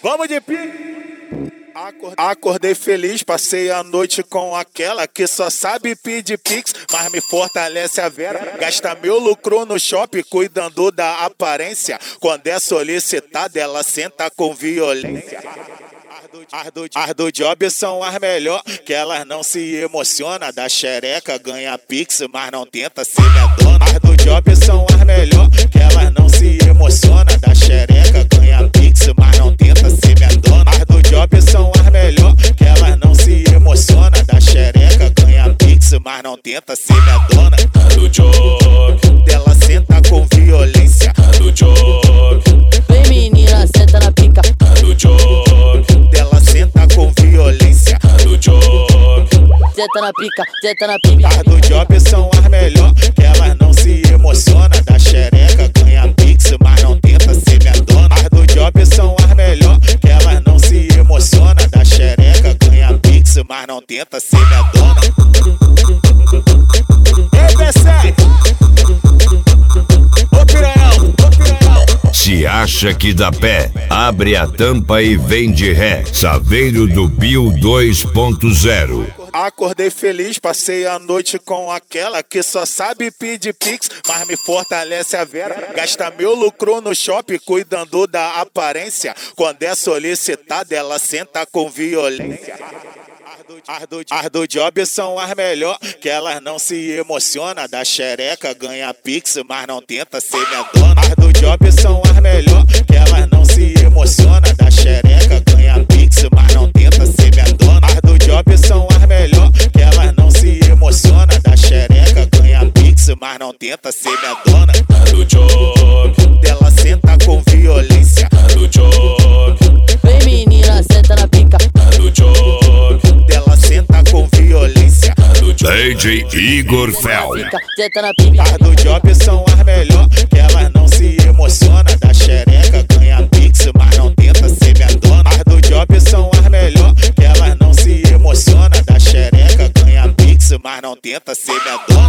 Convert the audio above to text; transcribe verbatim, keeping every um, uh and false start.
Vamos de pique. Acordei feliz, passei a noite com aquela que só sabe pedir pix, mas me fortalece a vera. Gasta meu lucro no shopping, cuidando da aparência. Quando é solicitada, ela senta com violência. As do, as do job são as melhor, que elas não se emociona. Da xereca ganha pix, mas não tenta ser minha dona. As do job são as melhor, que elas não se emociona. Da xereca ganha pix, mas não tenta ser minha dona. As do job são as melhor, que elas não se emociona. Da xereca ganha pix, mas não tenta ser minha dona. A do job, ela senta com violência. A do job, vem menina, senta na pica. A do job, ela senta com violência. A do job, senta na pica, senta na pica. As do job são as melhor, que elas não se emociona. Da xereca ganha pix, mas não tenta ser minha dona. As do job são as melhor, que elas não se emociona. Da xereca ganha pix, mas não tenta ser minha dona. Ei, P sete! Ô piranhão, ô piranhão! Se acha que dá pé, abre a tampa e vem de ré. Saveiro do Bill dois ponto zero. Acordei feliz, passei a noite com aquela que só sabe pedir pix, mas me fortalece a vera. Gasta meu lucro no shopping, cuidando da aparência. Quando é solicitada, ela senta com violência. As do, as do job são as melhor, que elas não se emociona. Da xereca ganha pix, mas não tenta ser minha dona. As do job são as melhor, que elas não se emociona. Da xereca ganha pix, mas não tenta ser minha dona. As do job são as melhor, que elas não se emociona. Da xereca ganha pix, mas não tenta ser minha dona. A do job, ela senta com violência. A do job, vem menina, senta na pica. A do job, ela senta com violência. A do job, D J Igor Fel. Senta na pica. As do job são as melhor, que elas não se emociona. Da xereca ganha pix, mas não tenta ser minha dona. As do job são as melhor, que elas não se emociona. Da xereca ganha pix, mas não tenta ser minha dona.